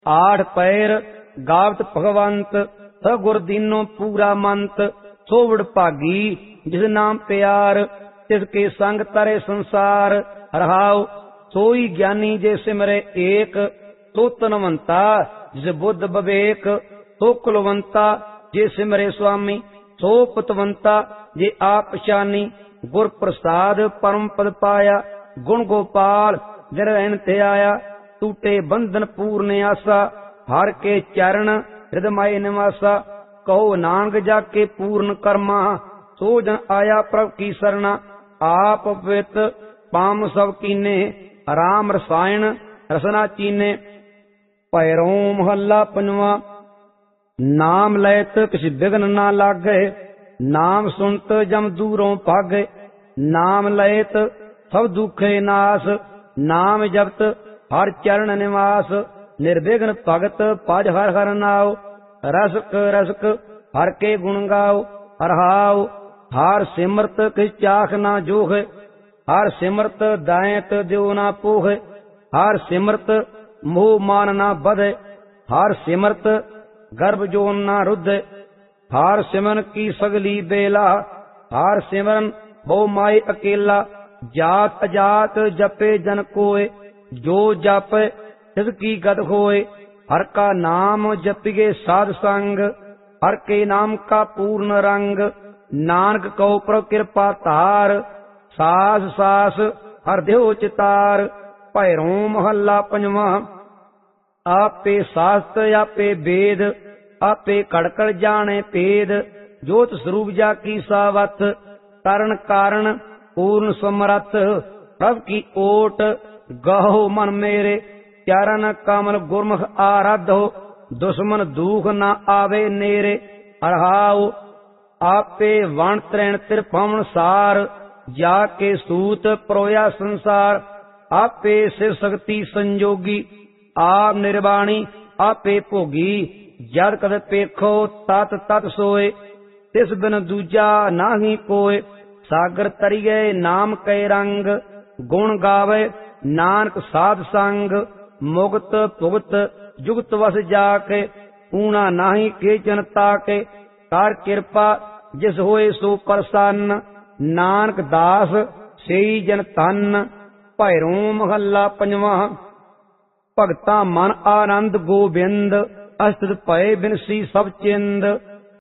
आठ पैर गावत भगवंत, स गुर दीनो पूरा मंत। सोवड़ भागी जिस नाम प्यार, तिसके संग तरे संसार। रहाओ सोई ज्ञानी जे सिमरे एक, तो तनवंता जिस बुद्ध विवेक। तो कुलवंता जे सिमरे स्वामी, सो पतवंता जे आप शानी। गुर प्रसाद परम पद पाया, गुण गोपाल जन रहन ते आया। टूटे बंधन पूर्ण आसा, हर के चरण हृदय निवासा। कहो नानक जाके पूर्ण कर्मा, सो जन आया प्रभु की सरना। आप पवित पाम सब कीने, राम रसायन रसना चीने। पैरों महला पंजवा, नाम लैत किसी विघ्न ना लागे। नाम सुनत जम दूरों भागे, नाम लैत सब दुखे नाश। नाम जपत हर चरण निवास, निर्विघ्न भगत पज हर हर नाव। रसक रसक हर के गुण गाओ, रहाओ हार सिमरत किस चाख ना जोह। हर सिमरत दायत द्यो ना पोह, हर सिमरत मोह मान ना बधे। हर सिमरत गर्भ जोन ना रुद्ध, हर सिमरन की सगली बेला। हर सिमरन बहु माई अकेला, जात अजात जपे जन कोय। जो जप तिसकी गत होय, हर का नाम जपिगे साध संग। हर के नाम का पूर्ण रंग, नानक कहो प्रभु कृपा धार। सास सास हर देहो चितार। भैरों महला पंजवा, आपे शास्त्र आपे वेद। आपे कड़कड़ जाने भेद, जोत स्वरूप जा की सावत। तरण कारण पूर्ण समरथ, प्रभु की ओट गहो मन मेरे। चरण कमल गुरमुख आराधो, दुश्मन दुख न आवे नेरे। अरहाओ आपे वण त्रैण त्रिभुवन सार, जाके सूत प्रोया संसार। आपे शिव शक्ति संजोगी, आप निर्वाणी आपे भोगी। जद कद पेखो तत तत सोए, तिस बिन दूजा नाही कोय। सागर तरिए नाम कै रंग, गुण गावे नानक साध संग। मुगत भुगत जुगत वस जाके, ऊना नाही के जनता के। कर कृपा जिस होए सो प्रसन्न, नानक दास सेई जन तन। भैरों महला पंजवा, भगता मन आनंद गोबिंद। अस्थित भय बिनसी सब चिंद।